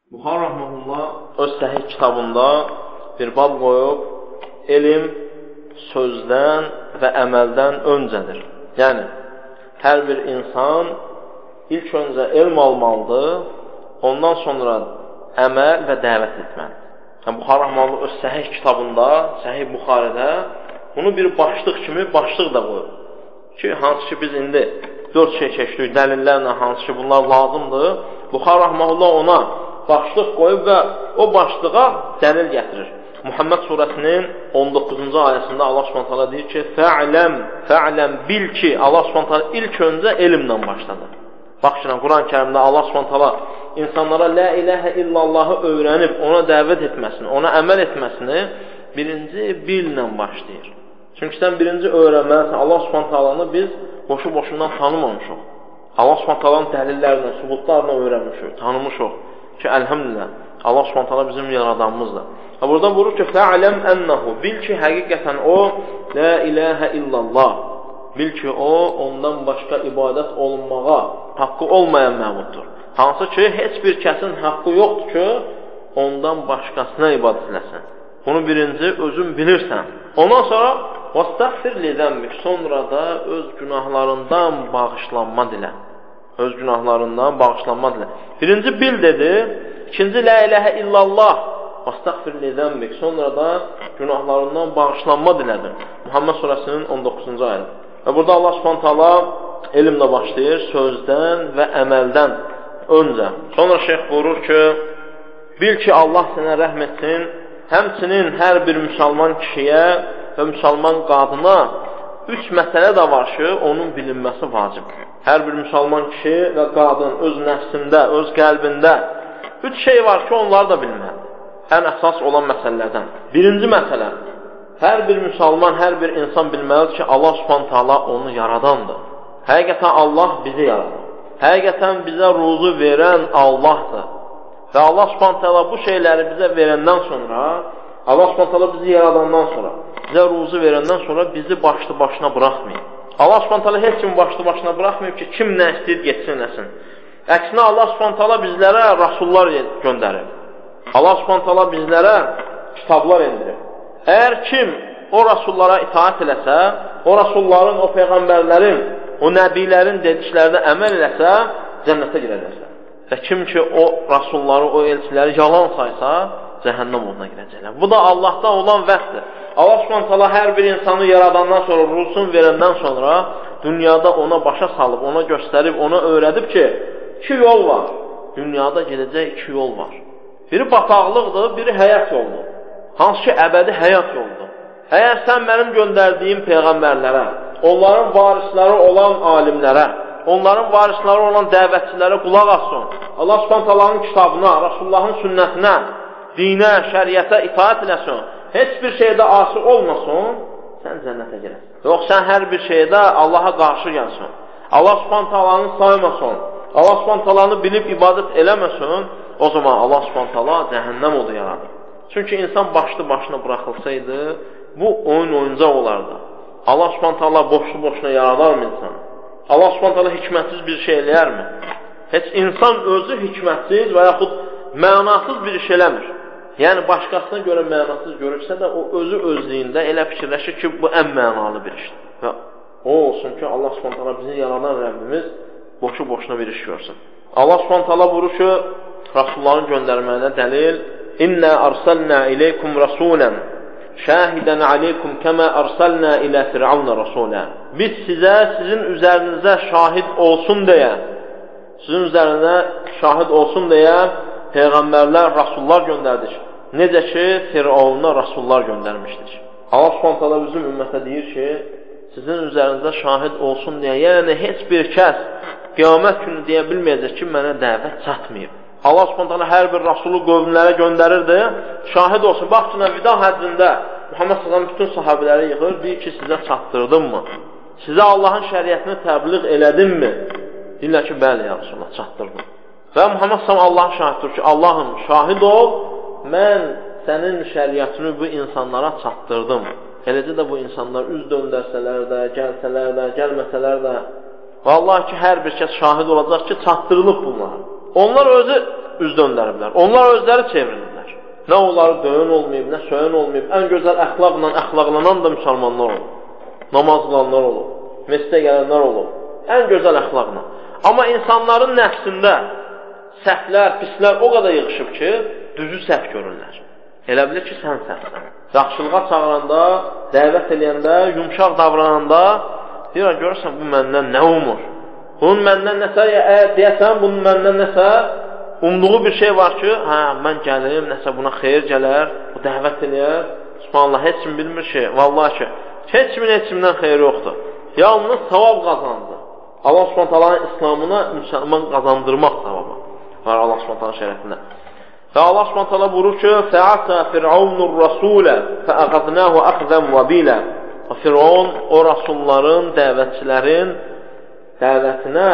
Buxar Rəhməhullah öz səhih kitabında bir bab qoyub, elm sözdən və əməldən öncədir. Yəni, hər bir insan ilk öncə elm almalıdır, ondan sonra əməl və dəvət etməlidir. Yəni, Buxar Rəhməhullah öz səhih kitabında, səhih Buxarədə bunu bir başlıq kimi başlıq da qoyub. Ki, hansı ki biz indi 4 şey çəkdik, dəlillərlə hansı ki bunlar lazımdır. Buxar Rəhməhullah ona başlıq qoyub və o başlığa dəlil gətirir. Muhammed surəsinin 19-cu ayəsində Allah Subhanahu deyir ki, Fə'ləm bil ki, Allah Subhanahu ilk öncə elmlə başladı. Baxın, Quran-Kərimdə Allah Subhanahu insanlara la ilahə illallahı öyrənib ona dəvət etməsini, ona əməl etməsini birinci billə başlayır. Çünki sən birinci öyrənməlisən, Allah Subhanahu biz boşu-boşundan tanımamışıq. Allah Subhanahu dəlillərlə, sübutlarla öyrənmişik, tanımışıq. Ki, əlhəmdülillah, Allah Subhanahu bizim yaradanımızdır. Burada buyurur ki, fə'ləm ənəhu, bil ki, həqiqətən o, la ilahə illallah, bil ki, o, ondan başqa ibadət olunmağa haqqı olmayan məbuddur. Hansı ki, heç bir kəsin haqqı yoxdur ki, ondan başqasına ibadət eləsin. Bunu birinci özün bilirsən. Ondan sonra, vəstəğfir lidənbik, sonra da öz günahlarından bağışlanma dilə. Öz günahlarından bağışlanma dilə. Birinci bil dedi, ikinci la ilahə illallah, vəstəğfir lidənbik, sonra da günahlarından bağışlanma dilədir. Muhammed surəsinin 19-cu ayədə. Və burada Allah Subhanahu elmlə başlayır, sözdən və əməldən öncə. Sonra şeyx buyurur ki, bil ki, Allah sənə rəhm etsin, həmçinin hər bir müsəlman kişiyə və müsəlman qadına 3 məsələ də var ki, onun bilinməsi vacibdir. Hər bir müsəlman kişi və qadın öz nəfsində, öz qəlbində 3 şey var ki, onları da bilməlidir. Ən əsas olan məsələlərdən. Birinci məsələ, hər bir müsəlman, hər bir insan bilməlidir ki, Allah Subhanahu onu yaradandır. Həqiqətən Allah bizi yaradır. Həqiqətən bizə ruzu verən Allahdır. Və Allah Subhanahu bu şeyləri bizə verəndən sonra, Allah Subhanahu bizi yaradandan sonra, bizə ruzu verəndən sonra bizi başlı başına buraxmayıb. Allah Subhanahu heç kimi başlı başına buraxmayıb ki, kim nə istəyir, getsin, nəsin. Əksinə Allah Subhanahu bizlərə rasullar göndərir. Allah Subhanahu bizlərə kitablar endirir. Əgər kim o rasullara itaat eləsə, o rasulların, o peyğəmbərlərin, o nəbilərin dediklərinə əməl eləsə, cənnətə girəcəklər. Və kim ki o rasulları, o elçiləri yalan saysa, cəhənnəm oduna girəcəklər. Bu da Allahdan olan vəhddir. Allah Subhanahu hər bir insanı yaradandan sonra, ruhsun verəndən sonra dünyada ona başa salıb, ona göstərib, ona öyrədib ki, 2 yol var. Dünyada gedəcək 2 yol var. Biri bataqlıqdır, biri həyat yoldur. Hansı ki, əbədi həyat yoldur. Əgər sən mənim göndərdiyim peyğəmbərlərə, onların varisləri olan alimlərə, onların varisləri olan dəvətçilərə qulaq assın, Allah Subhanahu kitabına, Rasulullahın sünnətinə, dinə, şəriətə itaat eləsin, heç bir şeydə asi olmasın, sən cənnətə girəsən. Yox, sən hər bir şeydə Allaha qarşı gəlsin, Allah Subhanahu saymasın, Allah Subhanahu bilib ibadət eləməsin, o zaman Allah Subhanahu cəhənnəm odu yaradır. Çünki insan başlı-başına buraxılsaydı, bu oyuncaq olardı. Allah Subhanahu boşlu-boşuna yaradarmı insan? Allah Subhanahu hikmətsiz bir şey eləyərmi? Heç insan özü hikmətsiz və yaxud mənasız bir iş eləmir. Yəni, başqasına görə mənasız görürsə də, o özü özlüyündə elə fikirləşir ki, bu ən mənalı bir işdir. Və o olsun ki, Allah Subhanahu bizi yaradan Rəbbimiz boşu-boşuna bir iş görsün. Allah Subhanahu buyurur ki, rasulların göndərməyinə dəlil, İnna arsalna ileykum rasulən şahidən aleykum kəmə arsalna ilə Firavuna rasulə. Biz sizə, sizin üzərinizə şahid olsun deyə, sizin üzərinizə şahid olsun deyə peyğəmbərlər, rasullar göndərdik. Necə ki, Firavuna rasullar göndərmişdik. Allah Subhanahu bizim ümmətə deyir ki, sizin üzərinizə şahid olsun deyə, yəni heç bir kəs qiyamət günü deyə bilməyəcək ki, mənə dəvət çatmayıb. Allah Subhanahu hər bir rasulu qövmlərə göndərirdi, şahid olsun. Baxın, vida həccində Muhammed sallallahu bütün sahabeləri yığır, deyir ki, sizə çatdırdım mı? Sizə Allahın şəriətini təbliğ elədim mi? Deyirlər ki, bəli, ya Rasulullah, çatdırdım. Və Muhammed sallallahu Allahın şahiddir ki, Allahım, şahid ol, mən sənin şəriətini bu insanlara çatdırdım. Eləcə də bu insanlar üz döndərsələr də, gəlsələr də, gəlməsələr də, vallahi ki, hər bir kəs şahid olacaq ki, çatdırılıb bunlar. Onlar özü üz döndəriblər. Onlar özləri çevrilirlər. Nə onları döyən olmayıb, nə söyən olmayıb. Ən gözəl əxlaqlanan da müsəlmanlar olur. Namaz qılanlar olur. Məscidə gələnlər olur. Ən gözəl əxlaqla. Amma insanların nəfsində səhvlər, pislər o qədər yığışıb ki, düzü səhv görürlər. Elə bilir ki, sən səhvsən. Yaxşılığa çağıranda, dəvət eləyəndə, yumşaq davrananda deyirlər, görürsən, bu məndən nə umur? Bunun məndən nəsə, deyəsən, bunun məndən nəsə umduğu bir şey var ki, mən gəlim, nəsə buna xeyir gələr, bu dəvət eləyər. Subhanallah, heç kim bilmir ki, vallahi ki, heç kimdən xeyri yoxdur. Yalnız savab qazandı. Allah Subhanahu İslamına müsəlman qazandırmaq savabı var Allah Subhanahu şərəfində. Və Allah Subhanahu buyurur ki: "Fa'ata Fir'aunur rasulə fa'akhadnahu akhzan wabila." Firon o rasulların, dəvətçilərin dəvətinə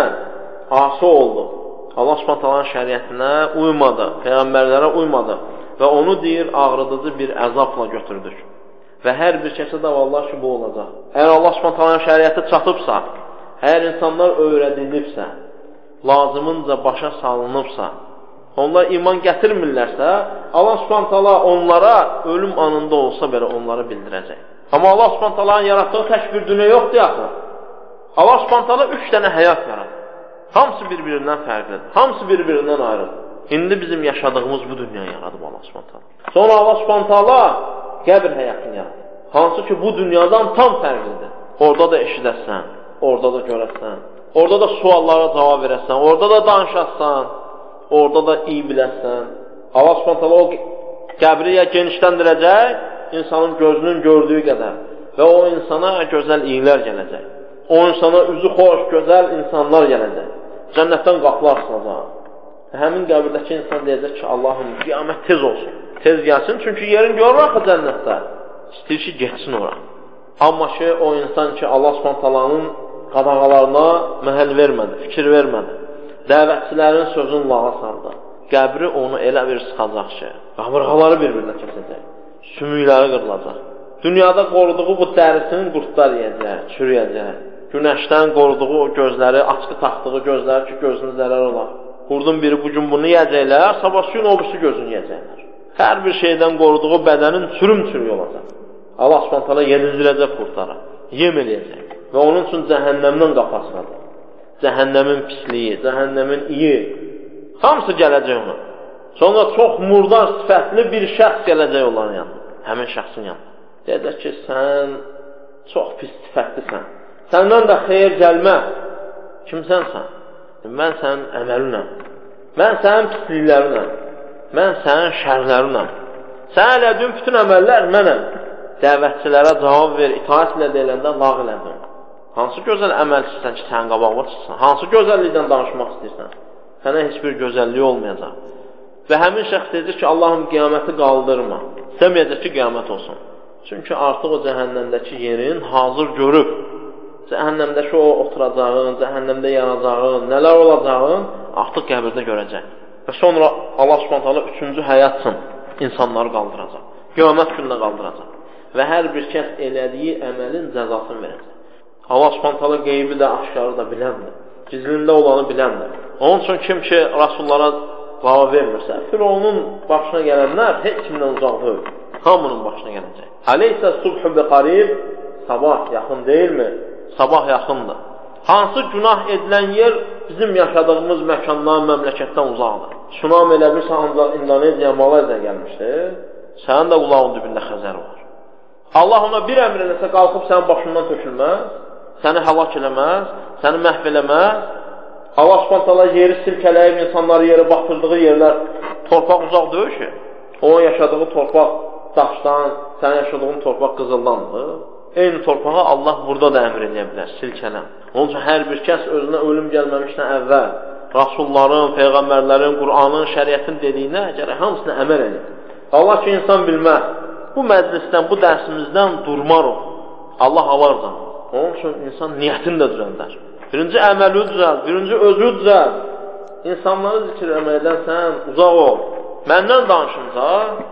asi oldu. Allah Subhanahu şəriətinə uymadı, peyğəmbərlərə uymadı və onu deyir ağrıdıcı bir əzabla götürdük. Və hər bir kəsə də vallahi ki bu olacaq. Əgər Allah Subhanahu şəriəti çatıbsa, əgər insanlar öyrədilibsə, lazımınca başa salınıbsa, onlar iman gətirmirlərsə, Allah Subhanahu onlara ölüm anında olsa belə onları bildirəcək. Amma Allah Subhanahu yaratdığı tək bir dünya yoxdur axı. Allah Subhanahu 3 dənə həyat yaradır. Hamısı bir-birindən fərqlidir. Hamısı bir-birindən ayrıdır. İndi bizim yaşadığımız bu dünyanı yaradıb Allah Subhanahu. Sonra Allah Subhanahu qəbr həyatını yaradır. Hansı ki bu dünyadan tam fərqlidir. Orada da eşidəsən, orada da görəsən, orada da suallara cavab verəsən, orada da danışasan, orada da iyi biləsən. Allah Subhanahu o qəbri ya genişləndirəcək, insanın gözünün gördüyü qədər və o insana gözəl iyilər gələcək. O insana üzü xoş, gözəl insanlar gələcək. Cənnətdən qapılar açılacaq. Həmin qəbirdəki insan deyəcək ki, Allahım, qiyamət tez olsun. Tez gəlsin, çünki yerin görür axı cənnətdə. İstəyir ki, geçsin ora. Amma ki, o insan ki, Allah Subhanahu qadağalarına məhəl vermədi, fikir vermədi. Dəvətçilərin sözünü lağa saldı. Qəbri onu elə bir sıxacaq ki, qabırğaları bir-birinə kəsəcək. Sümükləri qırılacaq. Dünyada qoruduğu bu dərisinin qurtlar yiyəcək, çürüyəcək. Günəşdən qoruduğu o gözləri, açqı taxdığı gözləri ki, gözünü zərər olar. Qurdun biri bugün bunu yiyəcəklər, sabah suyun obüsü gözünü yiyəcəklər. Hər bir şeydən qoruduğu bədənin çürüm-çürüy olacaq. Allah Subhanahu yedizdirəcək qurtlara, yem eləyəcək. Və onun üçün cəhənnəmdən qapasıdır. Cəhənnəmin pisliyi, cəhənnəmin iyi, hamısı gələcək ona. Sonra çox murdar sifətli bir şəxs gələcək onların yanına, həmin şəxsin yanına. Deyəcək ki, sən çox pis sifətlisən, səndən də xeyir gəlməz. Kimsənsən? Mən sənin əməlinəm, mən sənin pisliklərinəm, mən sənin şərlərinəm. Sən elədiyin bütün əməllər mənəm. Dəvətçilərə cavab ver, itaat ilə deyiləndə lağ elədin. Hansı gözəl əməl istəyirsən ki, sənin qabağına çıxsın? Hansı gözəllikdən danışmaq istəyirsən? Sənə heç bir gözəlliyi olmayacaq. Və həmin şəxs deyəcək ki, Allahım qiyaməti qaldırma. Deməyəcək ki, qiyamət olsun. Çünki artıq o cəhənnəmdəki yerin hazır görüb. Cəhənnəmdəki o oturacağın, cəhənnəmdə yanacağın, nələr olacağın artıq qəbirdə görəcək. Və sonra Allah Subhanahu 3-cü həyat üçün insanları qaldıracaq. Qiyamət gününə qaldıracaq. Və hər bir kəs elədiyi əməlin cəzasını verəcək. Allah Subhanahu qeybi də, aşkarı da biləndir. Gizlində olanı biləndir. Onun üçün kim ki, Rasullara cavab vermirsə, Fironun başına gələnlər heç kimdən uzaq deyil. Hamının başına gələcək. Aleysə subhu bi qarib, sabah yaxın deyilmi? Sabah yaxındır. Hansı günah edilən yer bizim yaşadığımız məkandan, məmləkətdən uzaqdır. Tsunami elə bilirsə, ancaq İndoneziya, Malayziya gəlmişdi. Sənin də qulağın dibində Xəzər var. Allah ona bir əmr eləsə qalxıb sənin başından tökülməz, səni həlak eləməz, səni məhv eləməz. Allah Subhanahu yeri silkələyib, insanları yeri batırdığı yerlər, torpaq uzaq deyil ki. Onun yaşadığı torpaq daşdan, sənin yaşadığın torpaq qızıldandır. Eyni torpağa Allah burada da əmr edə bilər, silkələn. Onun üçün hər bir kəs özünə ölüm gəlməmişdən əvvəl Rasulların, Peyğəmbərlərin, Qur'anın, şəriətin dediyinə gərək hamısına əməl edir. Allah ki, insan bilməz. Bu məclisdən, bu dərsimizdən durmarıq. Allah alarca. Onun üçün insan niyyətini də düzəldər. Birinci əməli düzəld, birinci özü düzəld. İnsanları zikr eləməkdən sən uzaq ol. Məndən danışınca,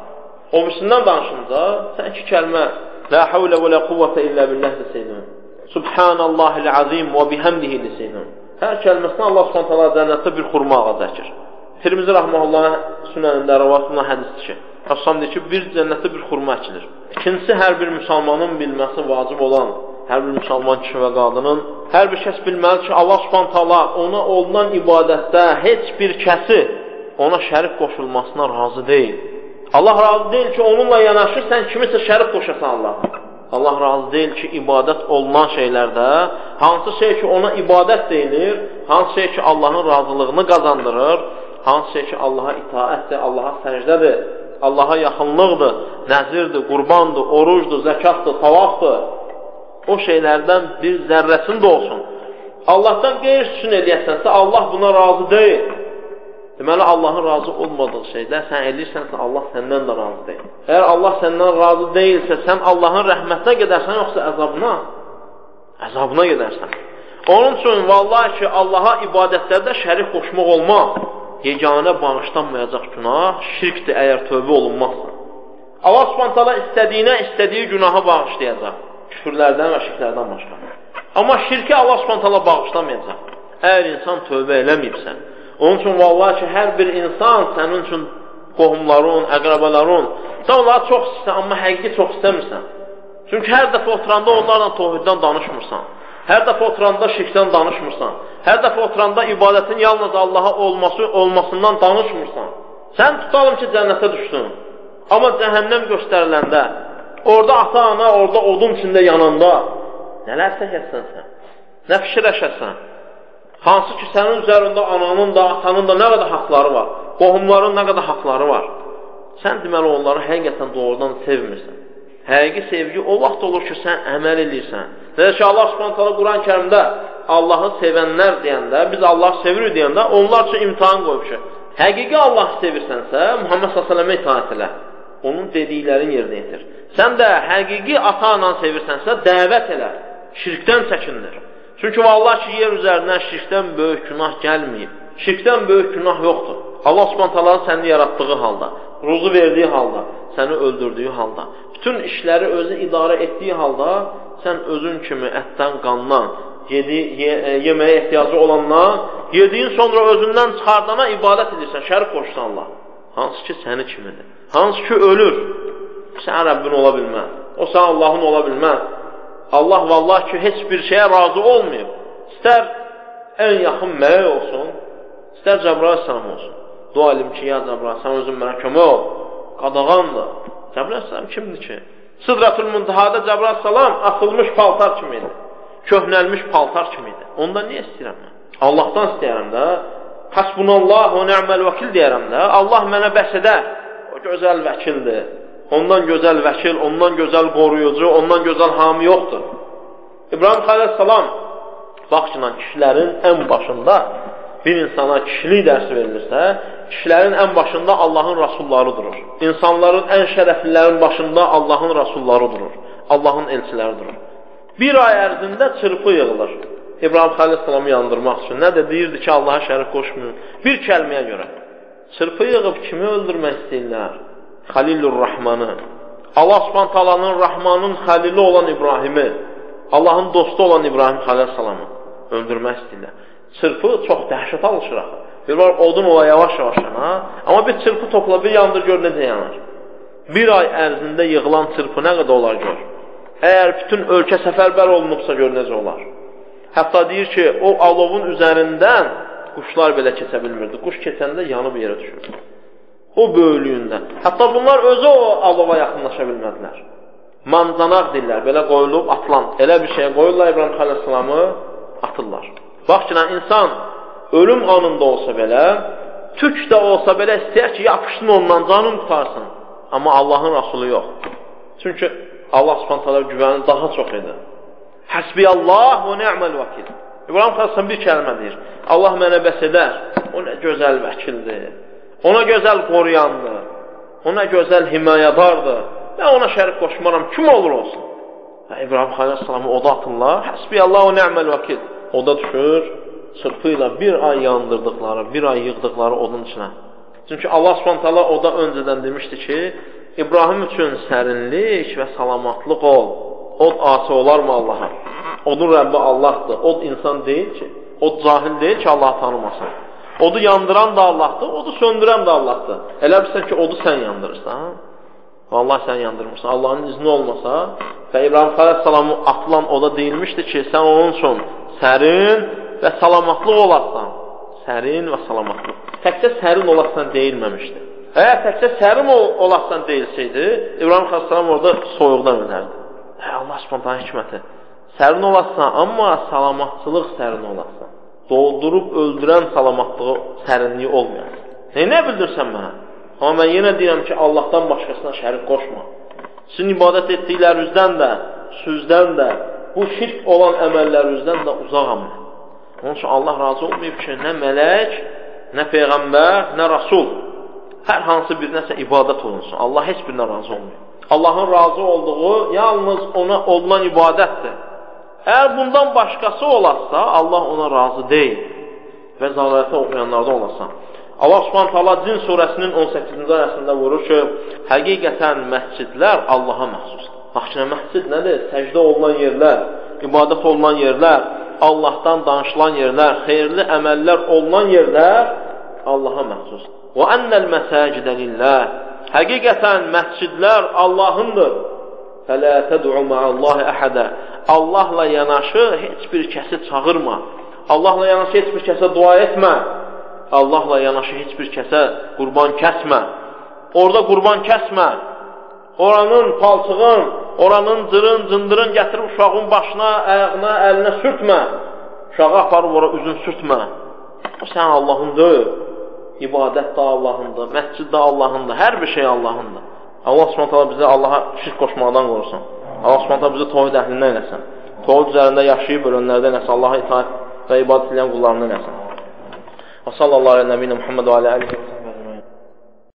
o birisindən danışınca, sən iki kəlmə La havlə və la quvvətə illə billəh desəydin. Subhanallahil azim və bihəmdihi desəydin. Hər kəlməsindən Allah Subhanahu cənnətdə bir xurma ağacı əkir. Tirmizi Rahmanullahın sünənində rəvayətində hədisdir ki, Rəsulullah deyir ki, bir cənnətdə bir xurma əkilir. İkincisi, hər bir müsəlmanın bilməsi vacib olan, hər bir müsəlman kişi və qadının, hər bir kəs bilməli ki, Allah Subhanahu taala ona olunan ibadətdə heç bir kəsi ona şərik qoşulmasına razı deyil. Allah razı deyil ki, onunla yanaşı sən kimisə şərik qoşasan Allaha. Allah razı deyil ki, ibadət olunan şeylərdə, hansı şey ki ona ibadət deyilir, hansı şey ki Allahın razılığını qazandırır, hansı şey ki Allaha itaətdir, Allaha səcdədir, Allaha yaxınlıqdır, nəzirdir, qurbandır, orucdur, zəkatdır, tavafdır. O şeylərdən bir zərrəsində olsun. Allahdan qeyri üçün eləyəsənsə, Allah buna razı deyil. Deməli, Allahın razı olmadığı şeydə sən eləyirsənsə, Allah səndən də razı deyil. Əgər Allah səndən razı deyilsə, sən Allahın rəhmətinə gedərsən, yoxsa əzabına? Əzabına gedərsən. Onun üçün, vallahi ki, Allaha ibadətlərdə şərik qoşmaq olmaz. Yeganə bağışlanmayacaq günah şirkdir, əgər tövbə olunmazsa. Allah Subhanahu taala istədiyi günahı bağışlayacaq. Küfürlərdən və şirklərdən başqa. Amma şirki Allah Subhanahu taala bağışlamayacaq. Əgər insan tövbə eləməyibsə. Onun üçün vallahi ki, hər bir insan sənin üçün qohumların, əqrabaların, sən onları çox istəyirsən, amma həqiqi çox istəmirsən. Çünki hər dəfə oturanda onlarla tohiddən danışmırsan. Hər dəfə oturanda şirkdən danışmırsan. Hər dəfə oturanda ibadətin yalnız Allaha olmasından danışmırsan. Sən tutalım ki, cənnətə düşdün. Amma cəhənnəm göstəriləndə, orada ata-ana, orada odun içində yananda nələr çəkəsən sən? Nə fikirləşəsən? Hansı ki, sənin üzərində ananın da, atanın da nə qədər haqları var? Qohumların nə qədər haqları var? Sən deməli onları həqiqətən doğrudan sevmirsən. Həqiqi sevgi o vaxt olur ki, sən əməl edirsən. Deyək ki, Allah Subhanahu taala Quran-Kərimdə Allahı sevənlər deyəndə, biz Allahı sevirik deyəndə, onlar üçün imtahan qoyub ki, həqiqi Allahı sevirsənsə, Muhammed s.ə.və itaat elə. Onun dediklərini yerinə yetir. Sən də həqiqi ata-anan sevirsənsə, dəvət elə. Şirkdən çəkindir. Çünki vallahi ki, yer üzərindən şirkdən böyük günah gəlməyib. Şirkdən böyük günah yoxdur. Allah Subhanahu taala səni yaratdığı halda, ruzu verdiyi halda, səni öldürdüyü halda, bütün işləri özü idarə etdiyi halda, sən özün kimi ətdən, qandan, yeməyə ehtiyacı olandan, yediyin sonra özündən çıxardana ibadət edirsən, şərik qoşsan Allah. Hansı ki, səni kimidir. Hansı ki, ölür. Sən Rəbbin ola bilməz. O sən Allahın ola bilməz. Allah vallahi ki, heç bir şeyə razı olmayıb. İstər ən yaxın mələk olsun, istər Cəbrail səlam olsun. Dua elim ki, ya Cəbrail, sən özün mənə kömək ol. Qadağandır. Cəbrail səlam kimdir ki? Sıdratul Muntahada Cəbrail səlam atılmış paltar kimi idi. Köhnəlmiş paltar kimi idi. Ondan niyə istəyirəm mən? Allahdan istəyirəm də. Hasbunallah və ni'məl vəkil deyərəm də. Allah mənə bəs edər. O gözəl vəkildir. Ondan gözəl vəkil, ondan gözəl qoruyucu, ondan gözəl hami yoxdur. İbrahim Xəlilsalam baxçınan kişilərin ən başında bir insana kişilik dərsi verilirsə, kişilərin ən başında Allahın rəsulları durur. İnsanların ən şərəflilərin başında Allahın rəsulları durur. Allahın elçiləri durur. Bir ay ərzində çırpı yığılır. İbrahim Xəlilsalamı yandırmaq üçün. Nə də deyirdi ki, Allaha şərik qoşmuyor. Bir kəlməyə görə. Çırpı yığıb kimi öldürmək istəyirlər? Xəlilur Rahmanı. Allah Subhanahu taalanın Rahmanın xəlili olan İbrahimi, Allahın dostu olan İbrahim Xəlilsalamı öldürmək istəyirlər. Çırpı çox dəhşət alışır axı. Bir var odun ola yavaş-yavaş yana, amma bir çırpı topla, bir yandır gör necə yanar. Bir ay ərzində yığılan çırpı nə qədər olar gör. Əgər bütün ölkə səfərbər olunubsa gör necə olar. Hətta deyir ki, o alovun üzərindən quşlar belə keçə bilmirdi. Quş keçəndə yanıb yerə düşür. O böyüklüyündə. Hətta bunlar özü o alova yaxınlaşa bilmədilər. Mancanaq deyirlər, belə qoyulub atılan. Elə bir şey qoyurlar İbrahim Xəlilsalamı, atırlar. Bax ki, insan ölüm anında olsa belə, tük də olsa belə istəyər ki, yapışsın ondan, canın qutarsın. Amma Allahın Rasulü yox. Çünki Allah Subhanahu taala güvəni daha çox edir. Həsbiyallah və ni'məl vəkil. İbrahim Xəlilsalam bir kəlmə deyir. Allah mənə bəs edər. O nə gözəl vəkildir. Ona gözəl qoruyandır. Ona gözəl himayədardır. Mən ona şərik qoşmaram. Kim olur olsun? İbrahim Xəlilsalamı oda atırlar. Həsbiyallah və ni'məl vəkil. Oda düşür. Çırpı ilə bir ay yandırdıqları, bir ay yığdıqları odun içinə. Çünki Allah Subhanahu taala oda öncədən demişdi ki, İbrahim üçün sərinlik və salamatlıq ol. Od asi olarmı Allaha? Odun Rəbbi Allahdır. Od insan deyil ki. Od cahil deyil ki, Allahı tanımasın. Odu yandıran da Allahdır, odu söndürən də Allahdır. Elə bilirsən ki, odu sən yandırırsan. Vallahi sən yandırmırsan. Allahın izni olmasa və İbrahim Aleyhisselamın atılan oda deyilmişdi ki, sən onun üçün sərin və salamatlıq olarsan. Sərin və salamatlıq. Təkcə sərin olarsan deyilməmişdi. Əgər təkcə sərin olarsan deyilsəydi, İbrahim Aleyhisselam orada soyuqdan ölərdi. Allah spontan hikməti. Sərin olarsan, amma salamatlıq sərin olarsan. Doldurub öldürən salamatlığı sərinliyi olmayasın. Nə bildirsən mənə? Amma mən yenə deyirəm ki, Allahdan başqasına şərik qoşma. Sizin ibadət etdiklərinizdən də, sözdən də, bu şirk olan əməllərinizdən də uzaqam mən. Onun üçün Allah razı olmayıb ki, nə mələk, nə peyğəmbər, nə rasul, hər hansı bir nəsə ibadət olunsun. Allah heç birinə razı olmayıb. Allahın razı olduğu yalnız ona olunan ibadətdir. Əgər bundan başqası olarsa, Allah ona razı deyil. Və zalətə oxuyanlardan olarsa. Allah Subhanahu taala Cin surəsinin 18-ci ayəsində vurur ki, həqiqətən məscidlər Allaha məxsusdur. Bax ki, məscid nədir? Səcdə olunan yerlər, ibadət olunan yerlər, Allahdan danışılan yerlər, xeyirli əməllər olunan yerlər Allaha məxsusdur. Və annal məsacidə lillah. Həqiqətən məscidlər Allahındır. Fələ təd'u ma'allahi əhədə. Allahla yanaşı heç bir kəsi çağırma. Allahla yanaşı heç bir kəsə dua etmə. Allahla yanaşı heç bir kəsə qurban kəsmə. Orada qurban kəsmə. Oranın palçığın, oranın cırın, cındırın gətirib uşağın başına, ayağına, əlinə sürtmə. Uşağı aparıb ora üzün sürtmə. O sən Allahındır. İbadət də Allahındır, məscid də Allahındır, hər bir şey Allahındır. Allah Subhanahu bizi Allaha şirk qoşmaqdan qorusun. Allah Subhanahu bizi tövhid əhlindən eləsin. Tövhid üzərində yaşayıb ölənlərdən eləsin. Allaha itaat və ibadət edən qullarından eləsin. Və sallallahu aleyhi və səlləm Muhammed və alə alihi